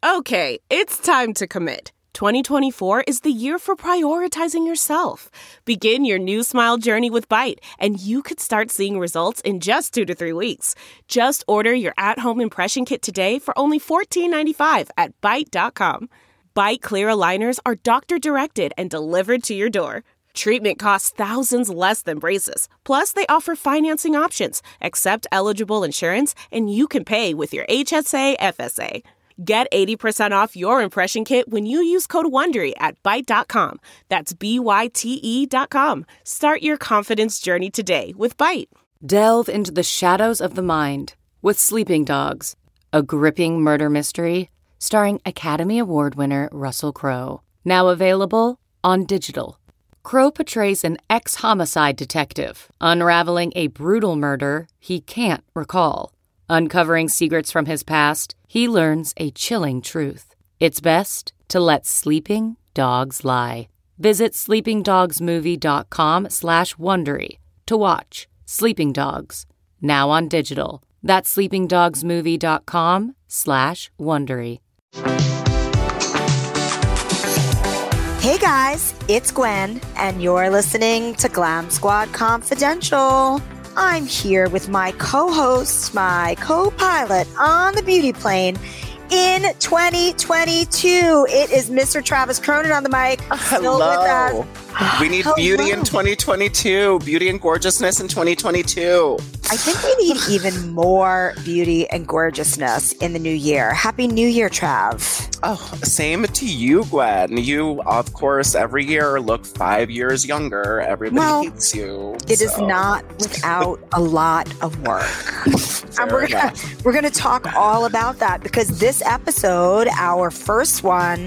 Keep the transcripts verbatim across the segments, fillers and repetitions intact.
Okay, it's time to commit. twenty twenty-four is the year for prioritizing yourself. Begin your new smile journey with Byte, and you could start seeing results in just two to three weeks. Just order your at-home impression kit today for only fourteen ninety-five at byte dot com. Byte clear aligners are doctor-directed and delivered to your door. Treatment costs thousands less than braces. Plus, they offer financing options, accept eligible insurance, and you can pay with your H S A F S A. Get eighty percent off your impression kit when you use code WONDERY at byte dot com. That's B Y T E dot com. Start your confidence journey today with Byte. Delve into the shadows of the mind with Sleeping Dogs, a gripping murder mystery starring Academy Award winner Russell Crowe. Now available on digital. Crowe portrays an ex-homicide detective unraveling a brutal murder he can't recall. Uncovering secrets from his past, he learns a chilling truth. It's best to let sleeping dogs lie. Visit sleepingdogsmovie.com slash Wondery to watch Sleeping Dogs, now on digital. That's sleepingdogsmovie.com slash Wondery. Hey guys, it's Gwen, and you're listening to Glam Squad Confidential. I'm here with my co-host, my co-pilot on the beauty plane in twenty twenty-two. It is Mister Travis Cronin on the mic. Hello. We need Hello. beauty in twenty twenty-two. Beauty and gorgeousness in twenty twenty-two. I think we need even more beauty and gorgeousness in the new year. Happy New Year, Trav. Oh, same to you, Gwen. You, of course, every year look five years younger. Everybody Well, hates you. It so. is not without a lot of work. And we're gonna, we're gonna talk all about that because this episode, our first one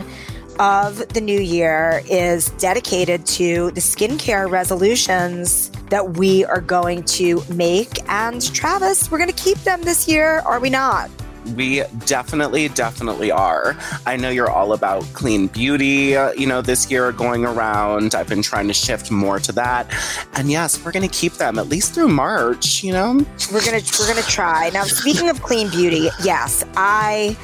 of the new year, is dedicated to the skincare resolutions that we are going to make. And Travis, we're going to keep them this year, are we not? We definitely, definitely are. I know you're all about clean beauty, uh, you know, this year going around. I've been trying to shift more to that. And yes, we're going to keep them at least through March, you know? We're going to we're going to try. Now, speaking of clean beauty, yes, I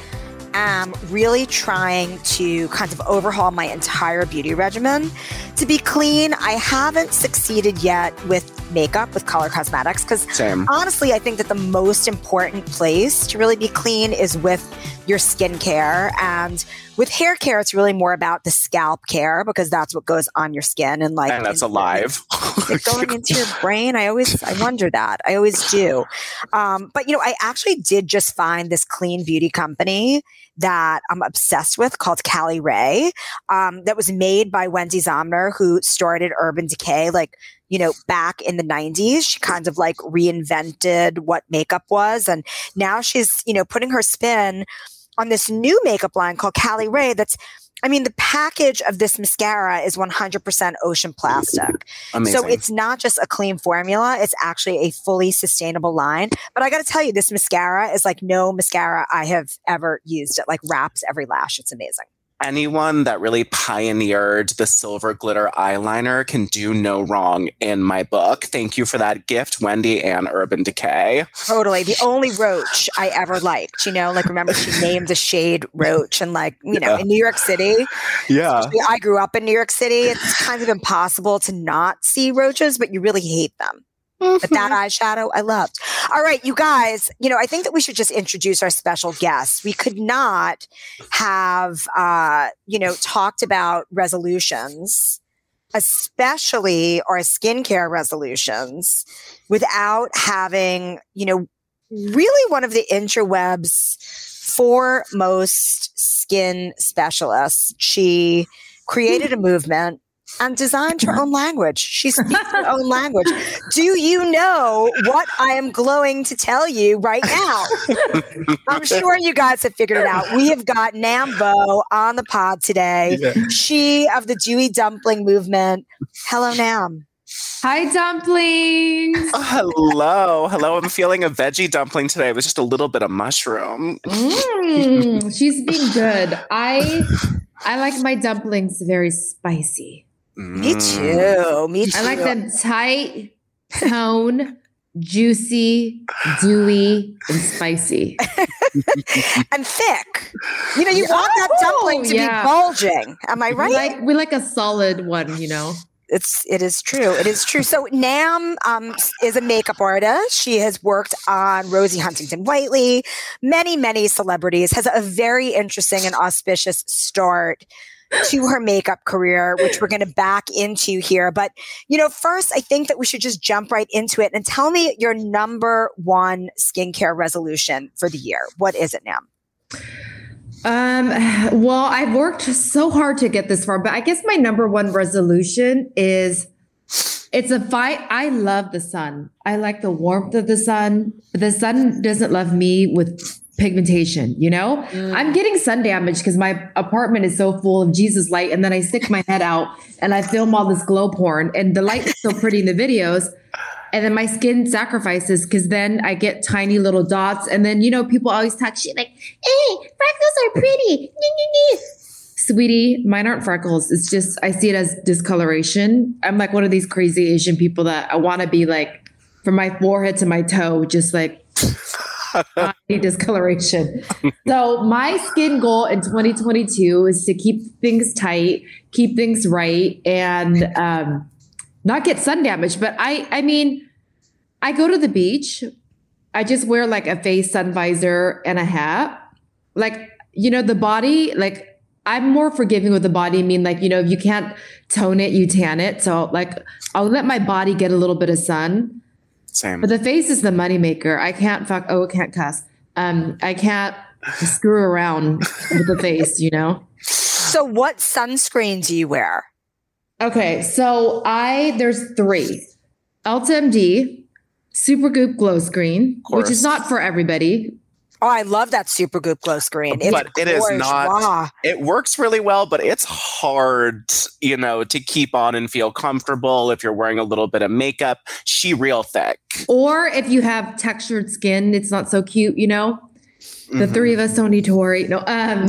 am really trying to kind of overhaul my entire beauty regimen to be clean. I haven't succeeded yet with makeup, with color cosmetics, because honestly, I think that the most important place to really be clean is with your skincare. And with hair care, it's really more about the scalp care because that's what goes on your skin. And like, and that's alive. Like going into your brain. I always, I wonder that. I always do. Um, but, you know, I actually did just find this clean beauty company that I'm obsessed with called Cali Ray, um, that was made by Wendy Zomner, who started Urban Decay, like, you know, back in the nineties. She kind of like reinvented what makeup was. And now she's, you know, putting her spin on this new makeup line called Cali Ray that's, I mean, the package of this mascara is one hundred percent ocean plastic. Amazing. So it's not just a clean formula. It's actually a fully sustainable line. But I got to tell you, this mascara is like no mascara I have ever used. It like wraps every lash. It's amazing. Anyone that really pioneered the silver glitter eyeliner can do no wrong in my book. Thank you for that gift, Wendy and Urban Decay. Totally. The only Roach I ever liked, you know, like remember she named the shade Roach and like, you know, Yeah. in New York City. Yeah. I grew up in New York City. It's kind of impossible to not see roaches, but you really hate them. But that eyeshadow, I loved. All right, you guys, you know, I think that we should just introduce our special guests. We could not have, uh, you know, talked about resolutions, especially our skincare resolutions, without having, you know, really one of the interwebs foremost skin specialists. She created a movement and designed her own language. She speaks her own language. Do you know what I am glowing to tell you right now? I'm sure you guys have figured it out. We have got Nambo on the pod today. Yeah. She of the Dewy Dumpling movement. Hello, Nam. Hi, dumplings. Oh, hello. Hello. I'm feeling a veggie dumpling today with just a little bit of mushroom. Mm, she's being good. I I like my dumplings very spicy. Me too. Me too. I like them tight, tone, juicy, dewy, and spicy. and thick. You know, you want that dumpling to yeah. be bulging. Am I right? We like, we like a solid one, you know. It's it is true. It is true. So Nam um, is a makeup artist. She has worked on Rosie Huntington Whiteley, many, many celebrities, has a very interesting and auspicious start to her makeup career, which we're going to back into here. But, you know, first, I think that we should just jump right into it and tell me your number one skincare resolution for the year. What is it, Nam? Um, well, I've worked so hard to get this far, but I guess my number one resolution is it's a fight. I love the sun. I like the warmth of the sun, but the sun doesn't love me with pigmentation, you know? Mm. I'm getting sun damage because my apartment is so full of Jesus light, and then I stick my head out and I film all this glow porn, and the light is so pretty in the videos. And then my skin sacrifices because then I get tiny little dots. And then, you know, people always talk shit like, hey, freckles are pretty. Sweetie, mine aren't freckles. It's just, I see it as discoloration. I'm like one of these crazy Asian people that I want to be like, from my forehead to my toe, just like discoloration. So my skin goal in twenty twenty-two is to keep things tight, keep things right, and, um, not get sun damage. But I, I mean, I go to the beach. I just wear like a face sun visor and a hat. Like, you know, the body, like I'm more forgiving with the body. I mean, like, you know, if you can't tone it, you tan it. So like, I'll let my body get a little bit of sun. Same. But the face is the moneymaker. I can't fuck. Oh, I can't cuss. Um, I can't screw around with the face, you know? So what sunscreen do you wear? Okay, so I there's three. Ulta M D, Supergoop Glow Screen, which is not for everybody. Oh, I love that Supergoop Glow Screen. It's but it is not. Wow. It works really well, but it's hard, you know, to keep on and feel comfortable if you're wearing a little bit of makeup. She real thick. Or if you have textured skin, it's not so cute, you know. The mm-hmm. three of us don't need to worry. No, um.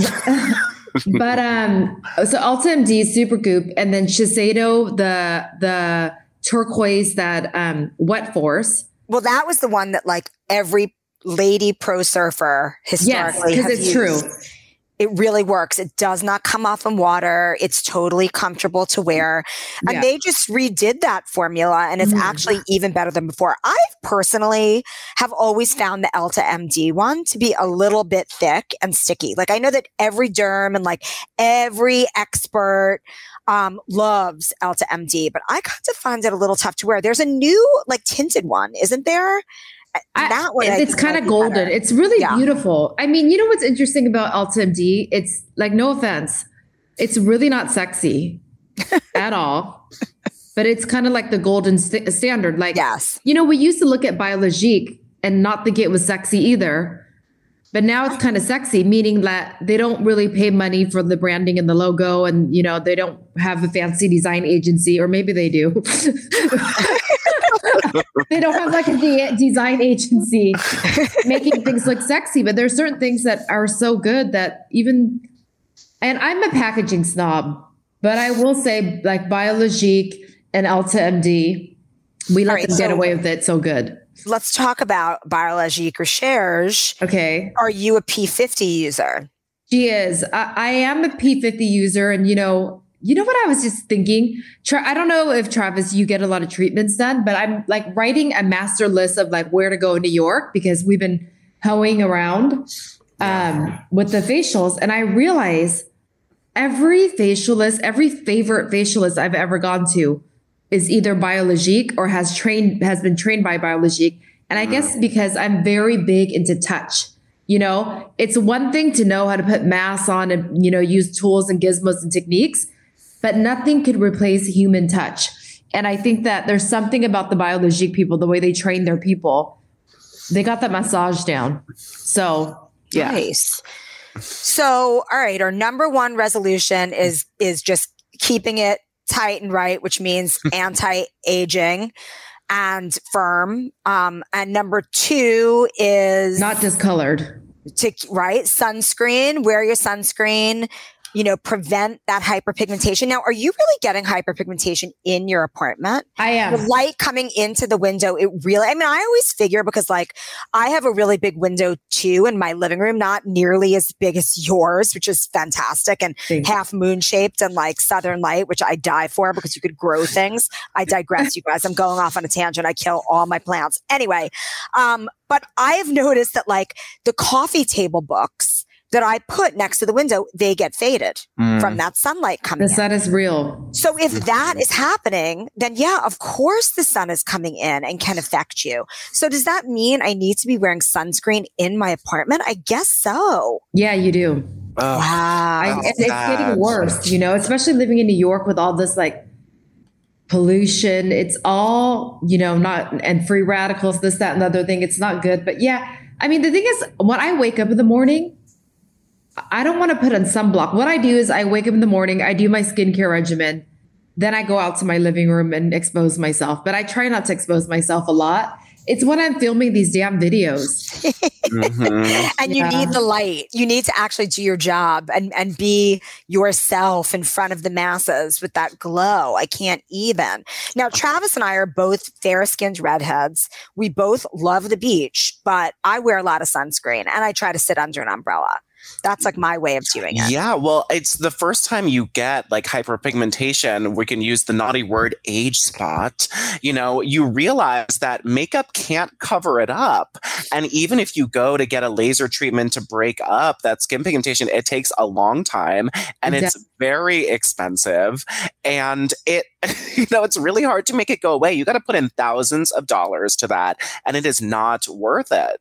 But um, so Ulta M D, Supergoop, and then Shiseido, the the turquoise, that um, Wet Force. Well, that was the one that like every lady pro surfer historically. Yes, because it's used. true. It really works. It does not come off in water. It's totally comfortable to wear. And yeah. they just redid that formula, and it's mm. actually even better than before. I personally have always found the Ulta M D one to be a little bit thick and sticky. Like I know that every derm and like every expert um, loves Ulta M D, but I kind of find it a little tough to wear. There's a new like tinted one, isn't there? I, it's kind of golden. Better. It's really yeah. beautiful. I mean, you know what's interesting about Ulta M D? It's like, no offense, it's really not sexy at all. But it's kind of like the golden st- standard. Like, yes. you know, we used to look at Biologique and not think it was sexy either. But now it's kind of sexy, meaning that they don't really pay money for the branding and the logo, and you know they don't have a fancy design agency, or maybe they do. They don't have like a de- design agency making things look sexy, but there's certain things that are so good that even, and I'm a packaging snob, but I will say like Biologique and Ulta M D, we let right, them so get away with it so good. Let's talk about Biologique Recherche. Okay. Are you a P fifty user? She is. I, I am a P fifty user, and you know, You know what I was just thinking? Tra- I don't know if Travis, you get a lot of treatments done, but I'm like writing a master list of like where to go in New York because we've been hoeing around um, with the facials. And I realize every facialist, every favorite facialist I've ever gone to is either Biologique or has trained, has been trained by Biologique. And I guess because I'm very big into touch. You know, it's one thing to know how to put masks on and, you know, use tools and gizmos and techniques, but nothing could replace human touch. And I think that there's something about the Biologique people, the way they train their people. They got that massage down. So, yeah. Nice. So, all right, our number one resolution is is just keeping it tight and right, which means anti-aging and firm. Um, and number two is not discolored. To, right, sunscreen. Wear your sunscreen. you know, prevent that hyperpigmentation. Now, are you really getting hyperpigmentation in your apartment? I am. The light coming into the window, it really, I mean, I always figure because like I have a really big window too in my living room, not nearly as big as yours, which is fantastic and Thanks. half moon shaped and like southern light, which I die for because you could grow things. I digress, you guys. I'm going off on a tangent. I kill all my plants. Anyway, um, but I have noticed that like the coffee table books that I put next to the window, they get faded mm. from that sunlight coming the in. sun is real. So if that is happening, then yeah, of course the sun is coming in and can affect you. So does that mean I need to be wearing sunscreen in my apartment? I guess so. Yeah, you do. Oh, wow. I, it's, it's getting worse, you know, especially living in New York with all this like pollution. It's all, you know, not, and free radicals, this, that, and the other thing. It's not good. But yeah, I mean, the thing is, when I wake up in the morning, I don't want to put on sunblock. What I do is I wake up in the morning, I do my skincare regimen, then I go out to my living room and expose myself. But I try not to expose myself a lot. It's when I'm filming these damn videos. mm-hmm. And yeah. you need the light. You need to actually do your job and, and be yourself in front of the masses with that glow. I can't even. Now, Travis and I are both fair-skinned redheads. We both love the beach, but I wear a lot of sunscreen and I try to sit under an umbrella. That's like my way of doing it. Yeah, well, it's the first time you get like hyperpigmentation, we can use the naughty word age spot. You know, you realize that makeup can't cover it up. And even if you go to get a laser treatment to break up that skin pigmentation, it takes a long time and exactly. it's very expensive. And it, you know, it's really hard to make it go away. You got to put in thousands of dollars to that, and it is not worth it.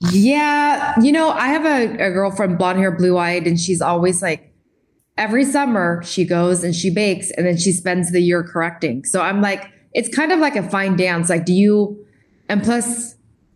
Yeah. You know, I have a, a girlfriend, blonde hair, blue eyed, and she's always like, every summer she goes and she bakes and then she spends the year correcting. So I'm like, it's kind of like a fine dance. Like, do you, and plus,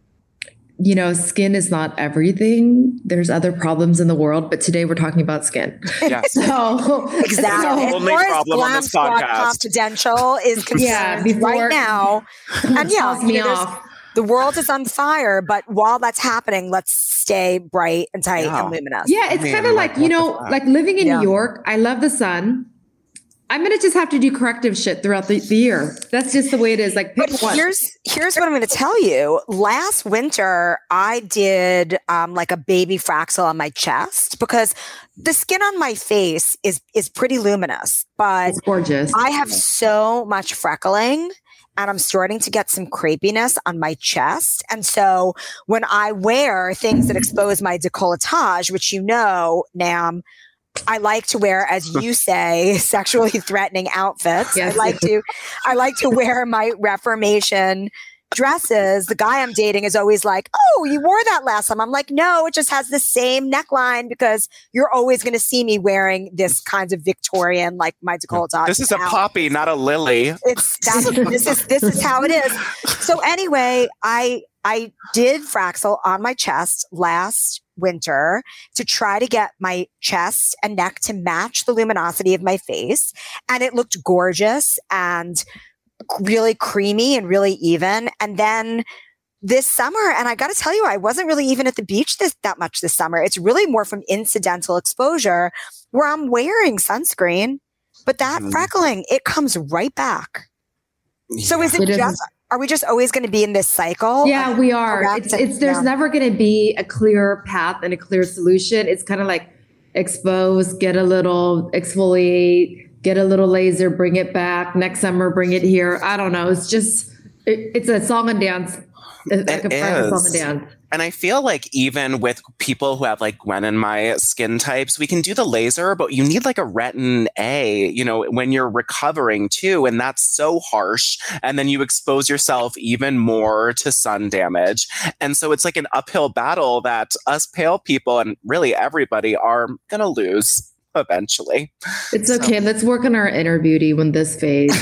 you know, skin is not everything. There's other problems in the world, but today we're talking about skin. Yes. So, exactly. So, only problem on this podcast. Confidential is concerned yeah, before, right now. And yeah, me you know, off. The world is on fire, but while that's happening, let's stay bright and tight yeah. and luminous. Yeah, it's kind of like, you know, like living in yeah. New York. I love the sun. I'm going to just have to do corrective shit throughout the, the year. That's just the way it is. Like, pick but one. here's here's what I'm going to tell you. Last winter, I did um, like a baby Fraxel on my chest because the skin on my face is is pretty luminous, but it's gorgeous. I have so much freckling. And I'm starting to get some crepiness on my chest. And so when I wear things that expose my décolletage, which you know, Nam, I like to wear, as you say, sexually threatening outfits. Yes. I like to, I like to wear my Reformation dresses. The guy I'm dating is always like, "Oh, you wore that last time." I'm like, "No, it just has the same neckline because you're always going to see me wearing this kind of Victorian, like my décolletage." This is a poppy, not a lily. It's that's, this is this is how it is. So anyway, I I did Fraxel on my chest last winter to try to get my chest and neck to match the luminosity of my face, and it looked gorgeous and really creamy and really even. And then this summer, and I got to tell you, I wasn't really even at the beach this that much this summer. It's really more from incidental exposure where I'm wearing sunscreen, but that mm. freckling, it comes right back. Yeah. So is it, it just, is. Are we just always going to be in this cycle? Yeah, we are. It's, it's there's yeah. never going to be a clear path and a clear solution. It's kind of like expose, get a little exfoliate, get a little laser, bring it back. Next summer, bring it here. I don't know. It's just, it, it's a song and dance. It's like it a is. song and dance. And I feel like even with people who have like Gwen and my skin types, we can do the laser, but you need like a retin A, you know, when you're recovering too. And that's so harsh. And then you expose yourself even more to sun damage. And so it's like an uphill battle that us pale people and really everybody are going to lose eventually. It's okay. So. Let's work on our inner beauty when this fades.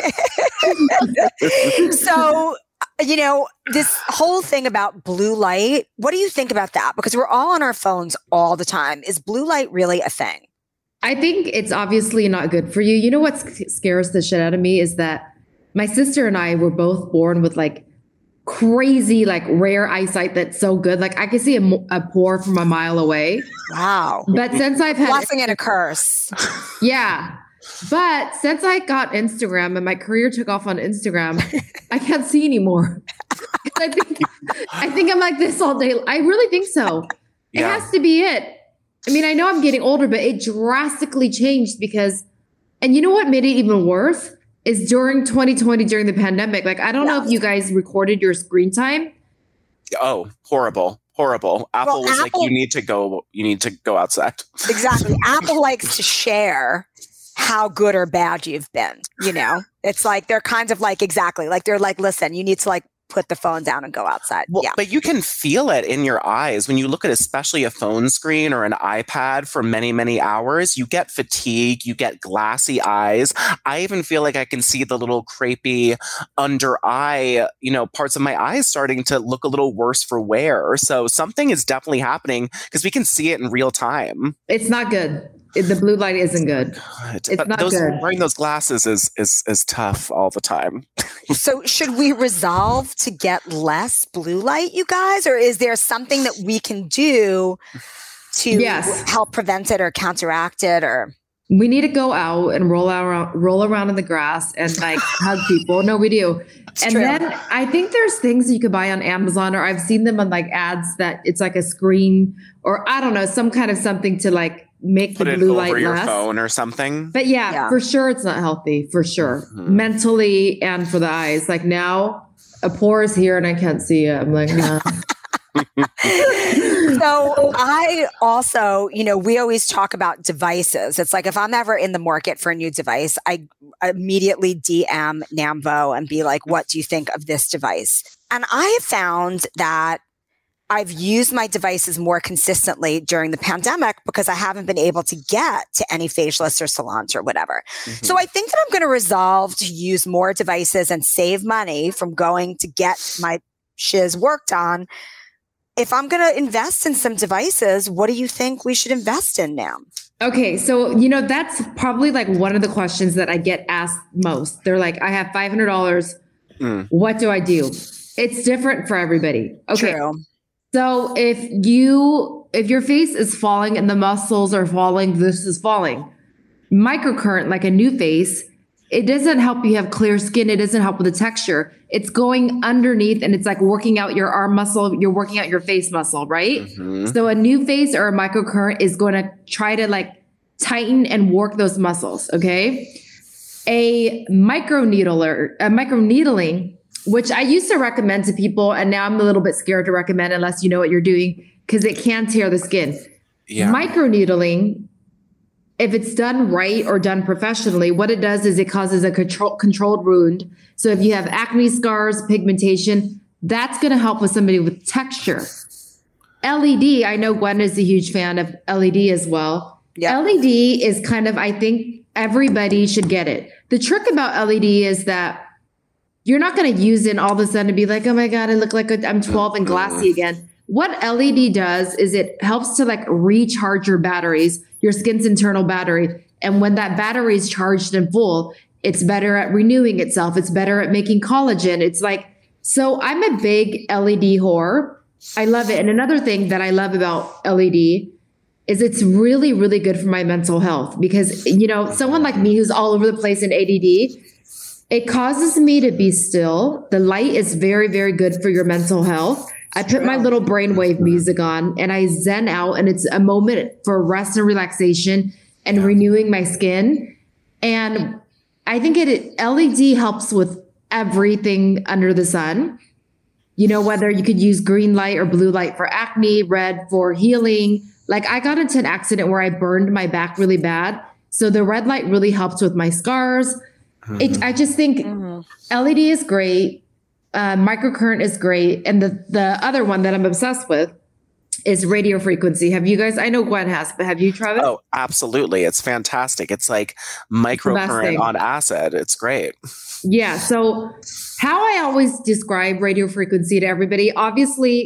So, you know, this whole thing about blue light, what do you think about that? Because we're all on our phones all the time. Is blue light really a thing? I think it's obviously not good for you. You know what scares the shit out of me is that my sister and I were both born with like crazy, like rare eyesight that's so good. Like I can see a, a pore from a mile away. Wow. But since I've had blessing and a curse. Yeah. But since I got Instagram and my career took off on Instagram, I can't see anymore. I think I think I'm like this all day. I really think so. It Yeah. has to be it. I mean, I know I'm getting older, but it drastically changed because, and you know what made it even worse is during twenty twenty, during the pandemic. Like, I don't Yeah. know if you guys recorded your screen time. Oh, horrible. Horrible. Apple Well, was Apple- like, you need to go, you need to go outside. Exactly. Apple likes to share how good or bad you've been. You know, it's like they're kind of like, exactly. Like they're like, listen, you need to like put the phone down and go outside. Well, yeah. but you can feel it in your eyes when you look at especially a phone screen or an iPad for many, many hours. You get fatigue, you get glassy eyes. I even feel like I can see the little crepey under eye, you know, parts of my eyes starting to look a little worse for wear. So something is definitely happening because we can see it in real time. It's not good. It- The blue light isn't good. God, It's but not those, good. wearing those glasses is, is, is tough all the time. So should we resolve to get less blue light, you guys? Or is there something that we can do to Yes. help prevent it or counteract it or We need to go out and roll around, roll around in the grass and like hug people. No, we do. and true. then I think there's things you could buy on Amazon, or I've seen them on like ads that it's like a screen, or I don't know, some kind of something to like make Put the it blue over light your less. phone or something. But yeah, Yeah. for sure it's not healthy, for sure. Mhm. Mentally and for the eyes. Like now a pore is here and I can't see it. I'm like, nah. So I also, you know, we always talk about devices. It's like if I'm ever in the market for a new device, I immediately D M Namvo and be like, what do you think of this device? And I have found that I've used my devices more consistently during the pandemic because I haven't been able to get to any facialists or salons or whatever. Mhm. So I think that I'm going to resolve to use more devices and save money from going to get my shiz worked on. If I'm going to invest in some devices, what do you think we should invest in now? Okay, so you know that's probably like one of the questions that I get asked most. They're like, I have five hundred dollars. Mm. What do I do? It's different for everybody. Okay. True. So if you if your face is falling and the muscles are falling, this is falling. Microcurrent, like a new face, it doesn't help you have clear skin. It doesn't help with the texture. It's going underneath and it's like working out your arm muscle. You're working out your face muscle, right? Mhm. So a new face or a microcurrent is going to try to like tighten and work those muscles. Okay. A microneedler, a microneedling, which I used to recommend to people, and now I'm a little bit scared to recommend unless you know what you're doing because it can tear the skin. Yeah. Microneedling, if it's done right or done professionally, what it does is it causes a control, controlled wound. So if you have acne scars, pigmentation, that's going to help with somebody with texture. L E D, I know Gwen is a huge fan of L E D as well. Yeah. L E D is kind of, I think everybody should get it. The trick about L E D is that you're not going to use it all of a sudden and be like, oh my God, I look like a, I'm twelve and glassy again. What L E D does is it helps to like recharge your batteries, your skin's internal battery. And when that battery is charged and full, it's better at renewing itself. It's better at making collagen. It's like, so I'm a big L E D whore. I love it. And another thing that I love about L E D is it's really, really good for my mental health because, you know, someone like me who's all over the place in A D D, it causes me to be still. The light is very, very good for your mental health. I put my little brainwave music on and I zen out, and it's a moment for rest and relaxation and renewing my skin. And I think it L E D helps with everything under the sun. You know, whether you could use green light or blue light for acne, red for healing. Like I got into an accident where I burned my back really bad. So the red light really helps with my scars. Mm-hmm. It, I just think Mm-hmm. L E D is great. Uh, microcurrent is great. And the, the other one that I'm obsessed with is radio frequency. Have you guys, I know Gwen has, but have you tried it? Oh, absolutely. It's fantastic. It's like thing. microcurrent on acid. It's great. Yeah. So how I always describe radio frequency to everybody, obviously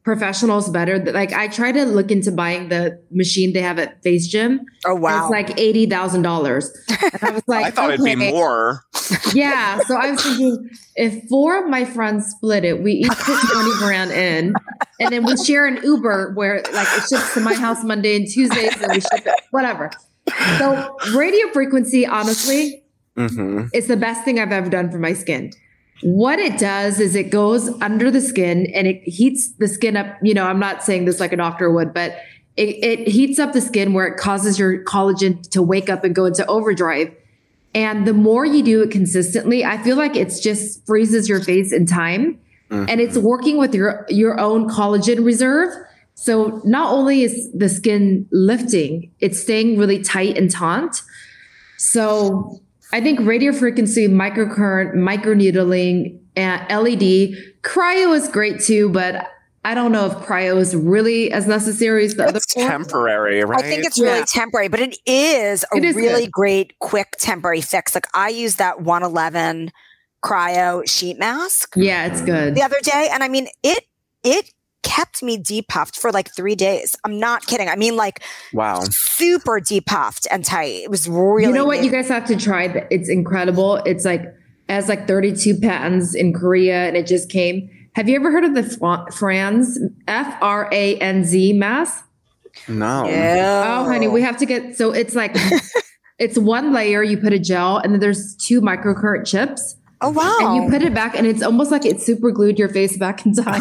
professionals better. Like I try to look into buying the machine they have at Face Gym. Oh wow, it's like eighty thousand dollars. And I was like, I thought okay. it'd be more. Yeah, so I was thinking, if four of my friends split it, we each put twenty grand in, and then we share an Uber where like it ships to my house Monday and Tuesdays, and we ship it, whatever. So radio frequency, honestly, mm-hmm. is the best thing I've ever done for my skin. What it does is it goes under the skin and it heats the skin up. You know, I'm not saying this like a doctor would, but it, it heats up the skin where it causes your collagen to wake up and go into overdrive. And the more you do it consistently, I feel like it's just freezes your face in time. Mm-hmm. And it's working with your, your own collagen reserve. So not only is the skin lifting, it's staying really tight and taut. So I think radio frequency, microcurrent, microneedling, and L E D, cryo is great too, but I don't know if cryo is really as necessary as the it's other four. Temporary, right? I think it's really yeah. temporary, but it is a it is really good. great, quick temporary fix. Like I use that one eleven cryo sheet mask. Yeah, it's good. The other day, and I mean it. It kept me depuffed for like three days. I'm not kidding. I mean, like, wow, super depuffed and tight. It was really. You know what? You guys have to try. It's incredible. It's like it has like thirty-two patents in Korea, and it just came. Have you ever heard of the Franz F R A N Z mask? No. Yeah. Oh, honey, we have to get. So it's like it's one layer. You put a gel, and then there's two microcurrent chips. Oh, wow. And you put it back and it's almost like it super glued your face back in time.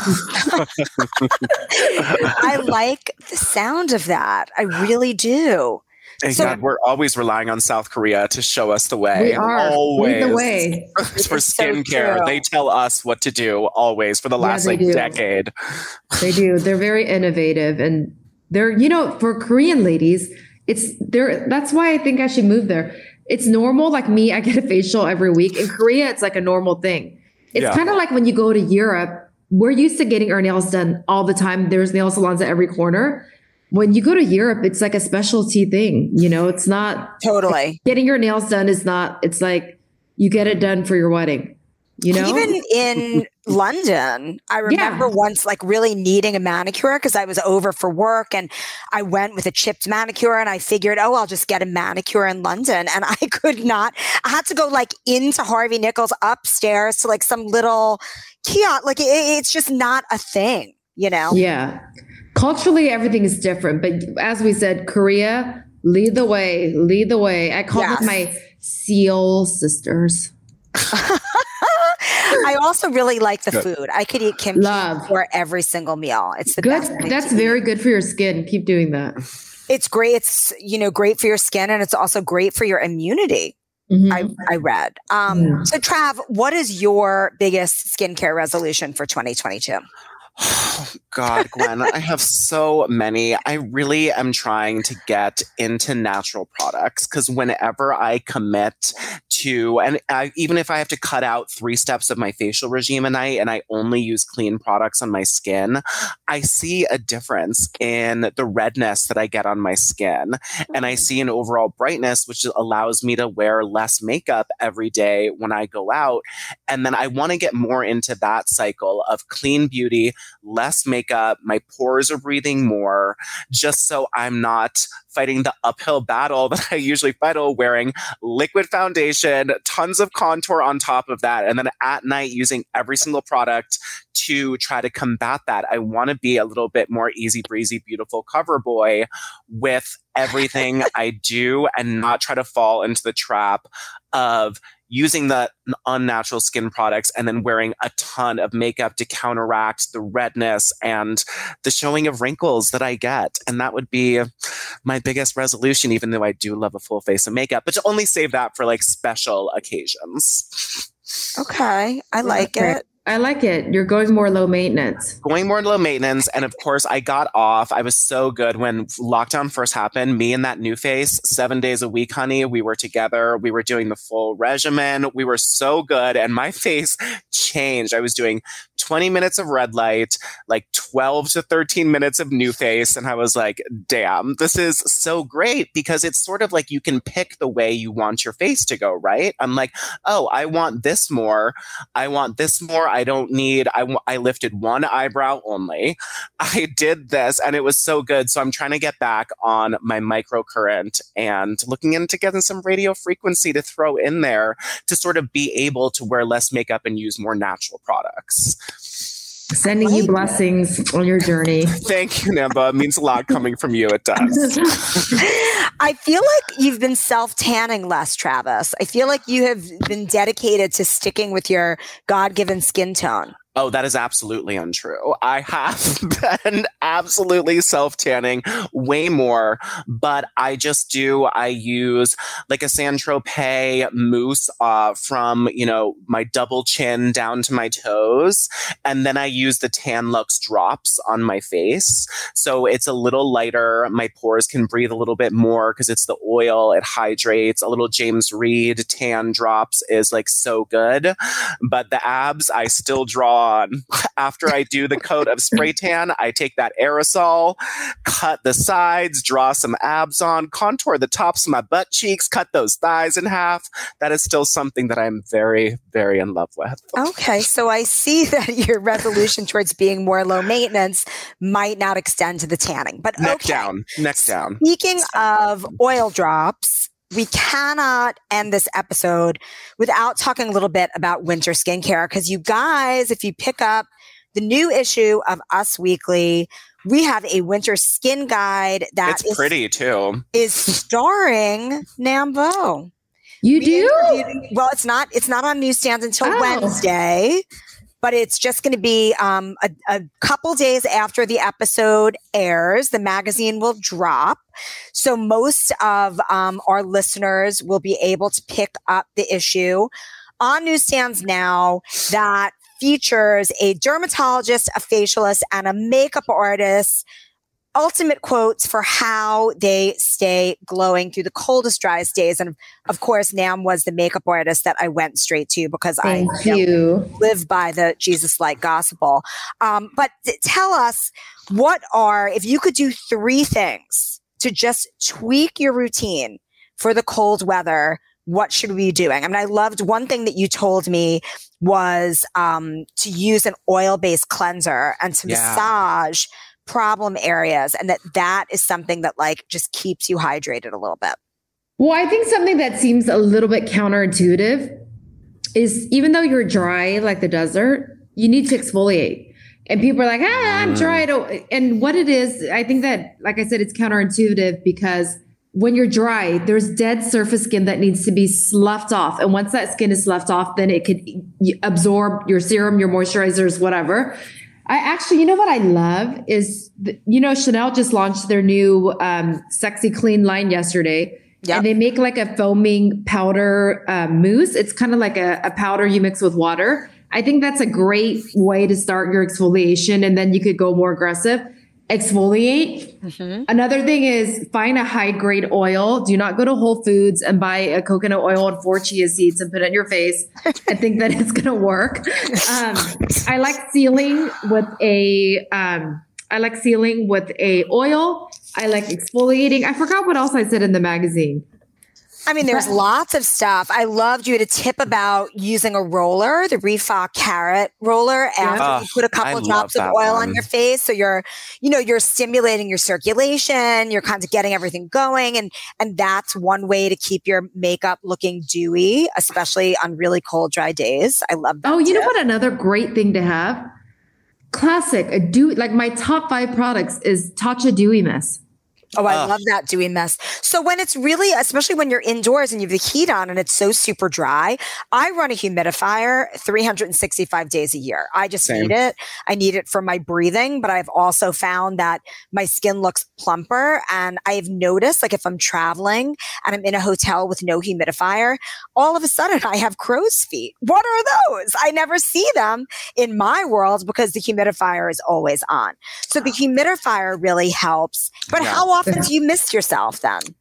I like the sound of that. I really do. Thank So- God, we're always relying on South Korea to show us the way. We are. Always. Lead the way. For It's so skincare. true. They tell us what to do always for the Yeah, last they like do. decade. They do. They're very innovative. And they're, you know, for Korean ladies, it's there. That's why I think I should move there. It's normal. Like me, I get a facial every week. In Korea, it's like a normal thing. It's Yeah. kind of like when you go to Europe, we're used to getting our nails done all the time. There's nail salons at every corner. When you go to Europe, it's like a specialty thing. You know, it's not Totally. getting your nails done is not, it's like you get it done for your wedding. You know, Even in London, I remember Yeah. once like really needing a manicure because I was over for work and I went with a chipped manicure and I figured, oh, I'll just get a manicure in London. And I could not, I had to go like into Harvey Nichols upstairs to like some little kiosk. Like it, it's just not a thing, you know? Yeah. Culturally, everything is different. But as we said, Korea, lead the way, lead the way. I call Yes. them my Seoul sisters. I also really like the Good. food. I could eat kimchi Love. for every single meal. It's the Good. best. thing That's to eat. very good for your skin. Keep doing that. It's great. It's, you know, great for your skin and it's also great for your immunity. Mhm. I, I read. Um, Yeah. So Trav, what is your biggest skincare resolution for twenty twenty-two? Oh, God, Gwen, I have so many. I really am trying to get into natural products because whenever I commit to, and I, even if I have to cut out three steps of my facial regime a night and I only use clean products on my skin, I see a difference in the redness that I get on my skin. And I see an overall brightness, which allows me to wear less makeup every day when I go out. And then I want to get more into that cycle of clean beauty, less makeup, my pores are breathing more, just so I'm not fighting the uphill battle that I usually fight wearing liquid foundation, tons of contour on top of that, and then at night using every single product to try to combat that. I want to be a little bit more easy breezy, beautiful cover boy with everything I do and not try to fall into the trap of using the unnatural skin products and then wearing a ton of makeup to counteract the redness and the showing of wrinkles that I get. And that would be my biggest resolution, even though I do love a full face of makeup, but to only save that for like special occasions. Okay. I like Okay. it. I like it. You're going more low maintenance. Going more low maintenance. And of course, I got off. I was so good when lockdown first happened. Me and that new face, seven days a week, honey. We were together. We were doing the full regimen. We were so good. And my face changed. I was doing twenty minutes of red light, like twelve to thirteen minutes of NuFace. And I was like, damn, this is so great because it's sort of like you can pick the way you want your face to go, right? I'm like, oh, I want this more. I want this more. I don't need, I, w- I lifted one eyebrow only. I did this and it was so good. So I'm trying to get back on my microcurrent and looking into getting some radio frequency to throw in there to sort of be able to wear less makeup and use more natural products. Sending you blessings on your journey. Thank you, Namba. It means a lot coming from you. It does. I feel like you've been self-tanning less, Travis. I feel like you have been dedicated to sticking with your God-given skin tone. Oh, that is absolutely untrue. I have been absolutely self-tanning way more, but I just do, I use like a Saint-Tropez mousse uh, from, you know, my double chin down to my toes. And then I use the Tan Luxe drops on my face. So it's a little lighter. My pores can breathe a little bit more because it's the oil. It hydrates. A little James Reed tan drops is like so good. But the abs, I still draw on. After I do the coat of spray tan, I take that aerosol, cut the sides, draw some abs on, contour the tops of my butt cheeks, cut those thighs in half. That is still something that I'm very, very in love with. Okay, so I see that your resolution towards being more low maintenance might not extend to the tanning. But neck okay. down, neck down. Speaking of oil drops, we cannot end this episode without talking a little bit about winter skincare. Because you guys, if you pick up the new issue of Us Weekly, we have a winter skin guide that it's is pretty too. Is starring Nambo. You do? Well, it's not. It's not on newsstands until Oh. Wednesday. But it's just going to be um, a, a couple days after the episode airs. The magazine will drop. So most of um, our listeners will be able to pick up the issue on newsstands now that features a dermatologist, a facialist, and a makeup artist. Ultimate quotes for how they stay glowing through the coldest, driest days. And of course, Nam was the makeup artist that I went straight to because Thank I you you. know, live by the Jesus-like gospel. Um, but th- tell us, what are, if you could do three things to just tweak your routine for the cold weather, what should we be doing? I mean, I loved one thing that you told me was um, to use an oil-based cleanser and to Yeah. massage problem areas, and that that is something that like just keeps you hydrated a little bit. Well, I think something that seems a little bit counterintuitive is even though you're dry like the desert, you need to exfoliate. And people are like, ah, I'm dry. I don't. And what it is, I think that, like I said, it's counterintuitive because when you're dry, there's dead surface skin that needs to be sloughed off. And once that skin is sloughed off, then it could absorb your serum, your moisturizers, whatever. I actually, you know what I love is, the, you know, Chanel just launched their new um, Sexy Clean line yesterday. Yep. And they make like a foaming powder uh, mousse. It's kind of like a, a powder you mix with water. I think that's a great way to start your exfoliation. And then you could go more aggressive. Exfoliate. Mm-hmm. Another thing is find a high grade oil. Do not go to Whole Foods and buy a coconut oil and four chia seeds and put it in your face. I think that it's going to work. Um, I like sealing with a, um, I like sealing with a oil. I like exfoliating. I forgot what else I said in the magazine. I mean, there's lots of stuff. I loved you had a tip about using a roller, the Refa Carrot roller, after Oh, you put a couple I of drops of love oil that on one. your face. So you're, you know, you're stimulating your circulation. You're kind of getting everything going. And, and that's one way to keep your makeup looking dewy, especially on really cold, dry days. I love that. Oh, you know tip. what? Another great thing to have? Classic, a dew, like my top five products is Tatcha Dewy Mist. Oh, I Ugh. love that dewy mist. So when it's really, especially when you're indoors and you have the heat on and it's so super dry, I run a humidifier three hundred sixty-five days a year. I just Same. need it. I need it for my breathing, but I've also found that my skin looks plumper. And I've noticed, like if I'm traveling and I'm in a hotel with no humidifier, all of a sudden I have crow's feet. What are those? I never see them in my world because the humidifier is always on. So the humidifier really helps. But Yeah. how often do you miss yourself then?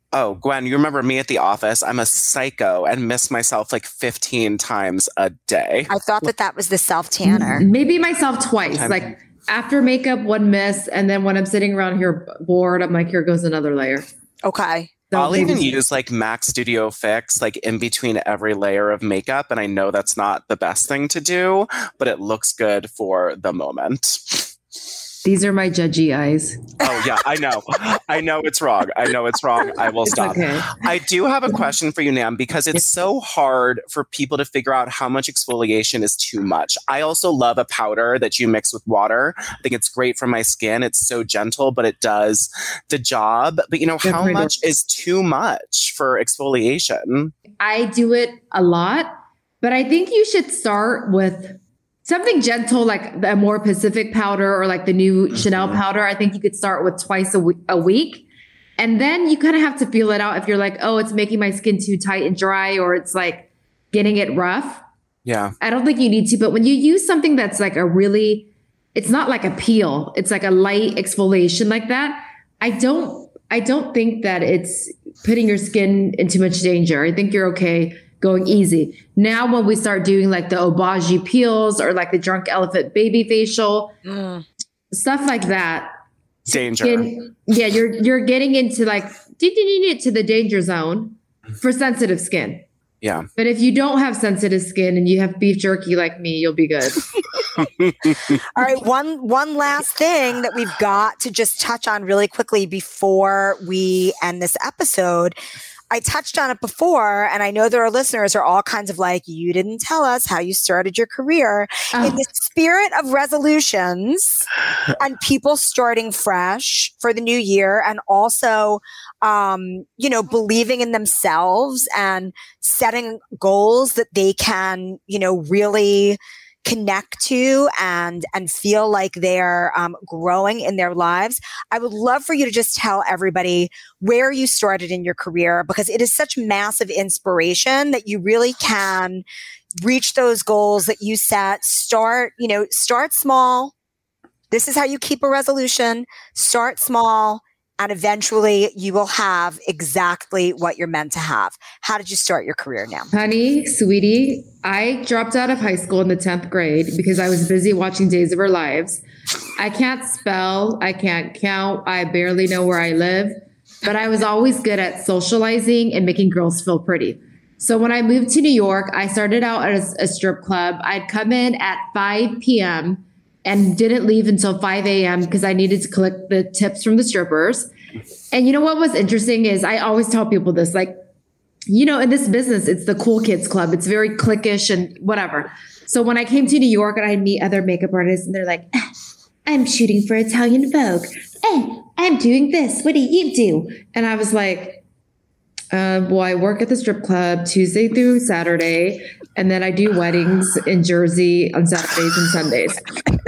Oh, Gwen, you remember me at the office? I'm a psycho and miss myself like fifteen times a day. I thought that that was the self-tanner. Maybe myself twice. I'm- like after makeup, one miss. And then when I'm sitting around here bored, I'm like, here goes another layer. Okay. So I'll maybe- even use like MAC Studio Fix like in between every layer of makeup. And I know that's not the best thing to do, but it looks good for the moment. These are my judgy eyes. Oh, yeah, I know. I know it's wrong. I know it's wrong. I will It's stop. okay. I do have a question for you, Nam, because it's so hard for people to figure out how much exfoliation is too much. I also love a powder that you mix with water. I think it's great for my skin. It's so gentle, but it does the job. But, you know, how Definitely much is too much for exfoliation? I do it a lot, but I think you should start with something gentle, like the more Pacific powder or like the new mm-hmm. Chanel powder. I think you could start with twice a, w- a week. And then you kind of have to feel it out if you're like, oh, it's making my skin too tight and dry, or it's like getting it rough. Yeah. I don't think you need to. But when you use something that's like a really, it's not like a peel, it's like a light exfoliation like that. I don't, I don't think that it's putting your skin in too much danger. I think you're okay going easy. Now, when we start doing like the Obagi peels or like the Drunk Elephant baby facial, mm. stuff like that. Danger. Skin, yeah, you're you're getting into like to the danger zone for sensitive skin. Yeah. But if you don't have sensitive skin and you have beef jerky like me, you'll be good. All right. One one last thing that we've got to just touch on really quickly before we end this episode. I touched on it before, and I know that our listeners are all kinds of like, you didn't tell us how you started your career. Oh. In the spirit of resolutions and people starting fresh for the new year, and also, um, you know, believing in themselves and setting goals that they can, you know, really connect to and and feel like they're um, growing in their lives. I would love for you to just tell everybody where you started in your career, because it is such massive inspiration that you really can reach those goals that you set. Start, you know, start small. This is how you keep a resolution. Start small, and eventually you will have exactly what you're meant to have. How did you start your career now? Honey, sweetie, I dropped out of high school in the tenth grade because I was busy watching Days of Our Lives. I can't spell. I can't count. I barely know where I live. But I was always good at socializing and making girls feel pretty. So when I moved to New York, I started out as a strip club. I'd come in at five p.m. and didn't leave until five a.m. because I needed to collect the tips from the strippers. And you know what was interesting is I always tell people this, like, you know, in this business, it's the cool kids club. It's very cliquish and whatever. So when I came to New York and I'd meet other makeup artists and they're like, ah, I'm shooting for Italian Vogue. Hey, I'm doing this. What do you do? And I was like, uh, well, I work at the strip club Tuesday through Saturday. And then I do weddings in Jersey on Saturdays and Sundays.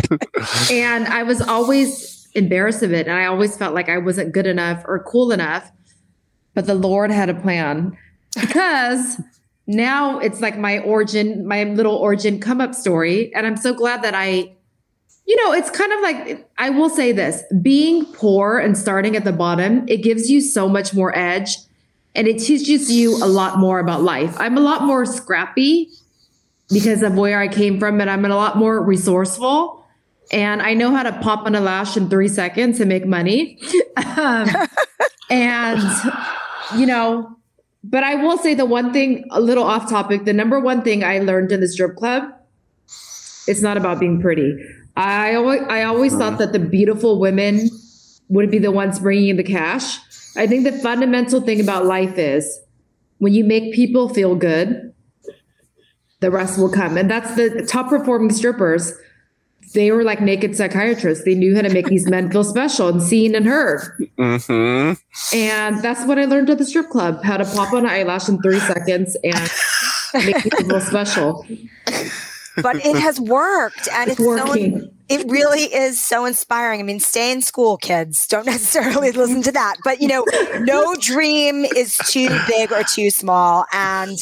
And I was always embarrassed of it. And I always felt like I wasn't good enough or cool enough. But the Lord had a plan, because now it's like my origin, my little origin come up story. And I'm so glad that I, you know, it's kind of like, I will say this, being poor and starting at the bottom, it gives you so much more edge. And it teaches you a lot more about life. I'm a lot more scrappy because of where I came from, and I'm a lot more resourceful. And I know how to pop on a lash in three seconds and make money. um, and, you know, but I will say the one thing, a little off topic, the number one thing I learned in the strip club, it's not about being pretty. I always, I always thought that the beautiful women would be the ones bringing in the cash. I think the fundamental thing about life is when you make people feel good, the rest will come. And that's the top performing strippers. They were like naked psychiatrists. They knew how to make these men feel special and seen and heard. Mm-hmm. And that's what I learned at the strip club, how to pop on an eyelash in three seconds and make people feel special. But it has worked, and it's, it's working. So, it really is so inspiring. I mean, stay in school, kids. Don't necessarily listen to that. But, you know, no dream is too big or too small. And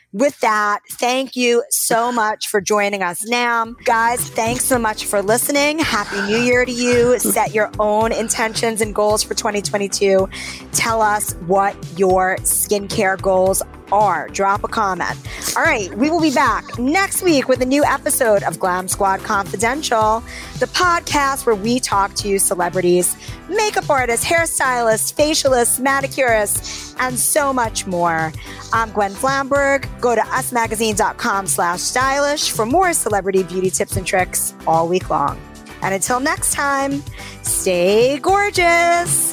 With that, thank you so much for joining us, Nam. Guys, thanks so much for listening. Happy New Year to you. Set your own intentions and goals for twenty twenty-two. Tell us what your skincare goals are. Drop a comment. All right, we will be back next week with a new episode of Glam Squad Confidential, the podcast where we talk to celebrities, makeup artists, hairstylists, facialists, manicurists, and so much more. I'm Gwen Flamberg. Go to usmagazine.com slash stylish for more celebrity beauty tips and tricks all week long. And until next time, stay gorgeous.